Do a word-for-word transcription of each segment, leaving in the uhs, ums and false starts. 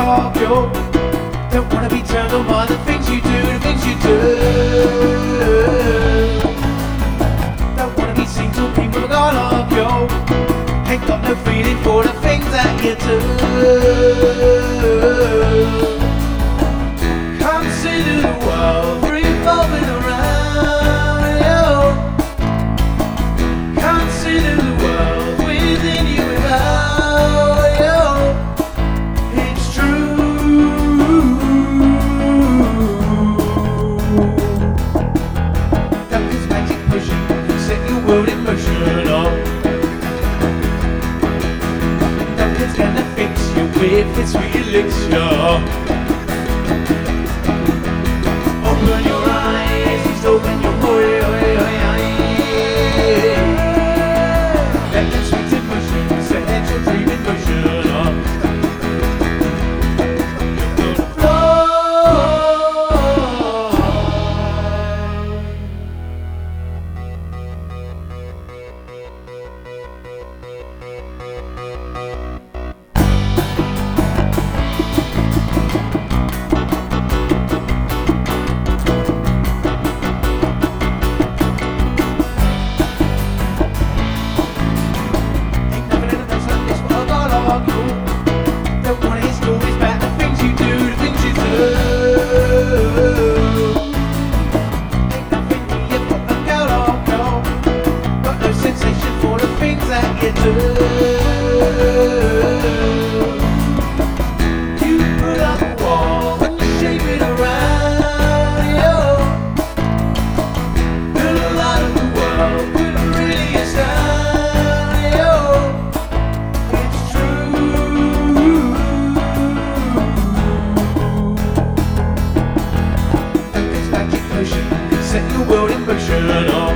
dialogue. You don't wanna be turned on by the things you do, the things you do. Don't wanna be seen talking with a dialogue. You ain't got no feeling for the things that you do. Consider the world revolving around you. Consider the world within you without you. It's true. Duncan's magic potion can set your world in motion. Oh. Duncan's gonna fix you with his sweet elixir. Open your eyes, just open your oi, oi, oi, oi. Let the sweet emotion set your dream in motion. You're gonna don't wanna hear stories about the things you do, the things you do. Ain't nothing here but a girl or no. Got no sensation for the things that you do. You put up a wall and you shape it around you. Build a lot of the world, but it really is down you. It's true. Duncan's magic potion can set your world in motion. Oh.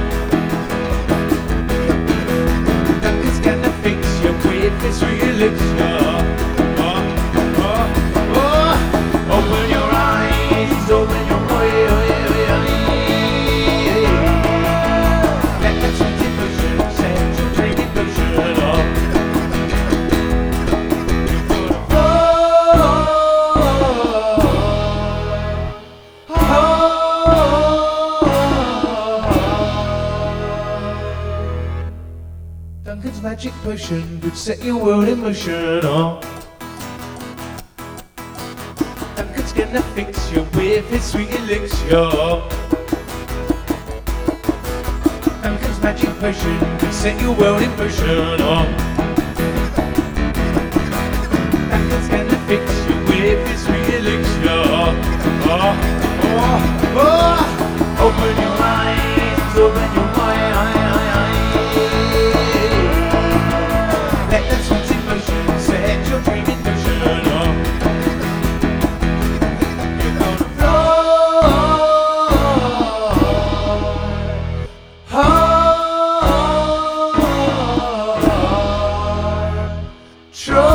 Duncan's gonna fix you with his sweet elixir. Oh, oh, oh. Open your eyes, open your oi, oi, oi, oi. Let that sweet emotion set your dream in motion. Oh. Duncan's magic potion would set your world in motion. Oh. Duncan's gonna fix you with his sweet elixir. Duncan's magic potion would set your world in motion. Oh. Duncan's gonna fix you with his sweet elixir. Oh, oh, oh. Open your eyes, open your eye, eye, eye, eye. Let that sweet emotion set your dream in motion. Oh. You're gonna fly. Oh. Try.